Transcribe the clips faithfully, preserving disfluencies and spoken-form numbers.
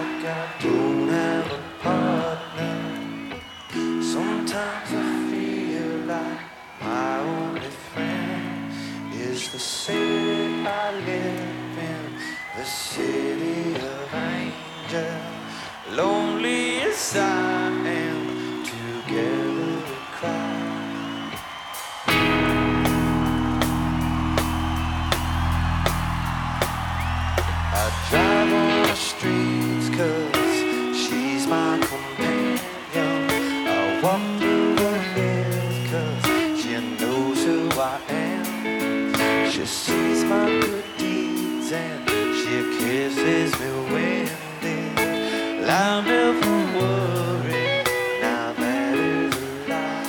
like I don't have a partner. Sometimes I feel like my only friend is the city I live in, the city of angels. Lonely as I am, together we cry. I drive on the streets 'cause she's my companion. I walk through the hills 'cause she knows who I am. She sees my good deeds and she kisses me when they I never worry, now that is a lie.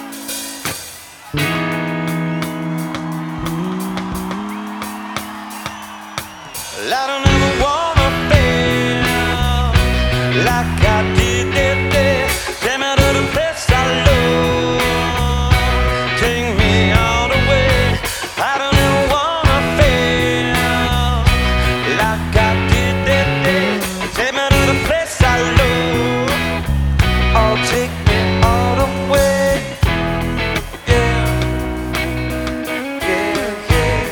I don't ever wanna fail like I did that day. Take me to the place I love, take me all the way. I don't ever wanna fail like I did that day. Take me to the place I love, oh, take me all the way. Yeah, yeah, yeah.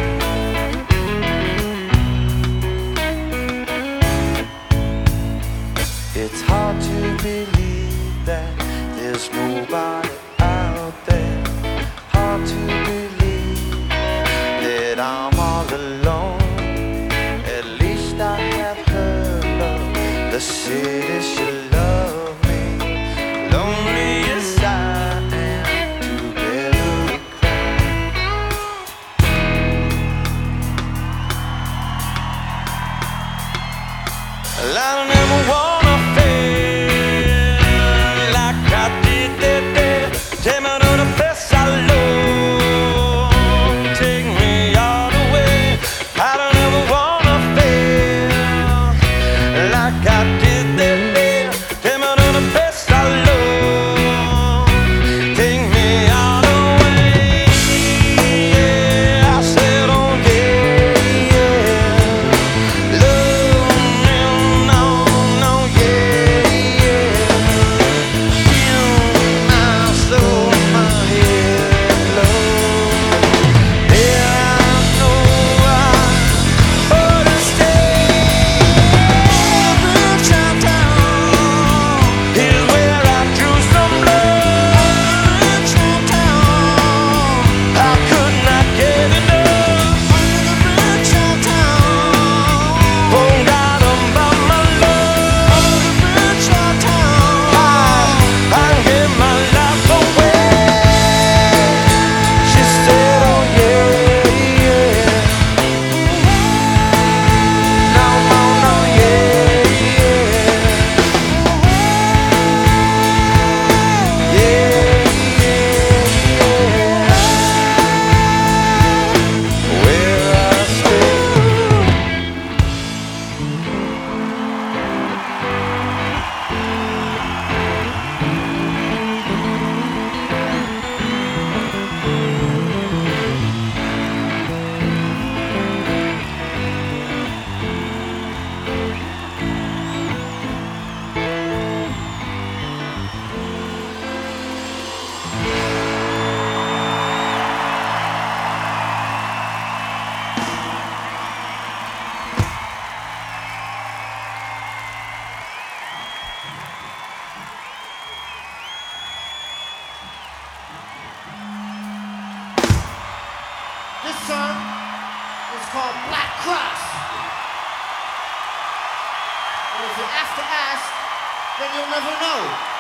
It's hard to believe that there's nobody out there. Hard to believe that I'm all alone. At least I have her love. The city should love me. Lonely as I am, together we cry. I don't ever wanna fail like I did that day. Take me to the place I love, take me all the way. I don't ever wanna fail like I did that day. Take me to the place I love, take me all the way. Yeah, I said, oh yeah, yeah. Love me, no, no, yeah, yeah. Feel my soul, my head, love. Yeah, I know I ought to stay. Brookside Town is where I drew some love. Brookside Town, I could not get enough. Brookside Town, oh God, about my love. Brookside Town, I, I give my life away. She said, oh yeah, yeah. No, no, no, yeah, yeah. Yeah, yeah, yeah. Where I stay. This song is called Black Cross. And if you have to ask, then you'll never know.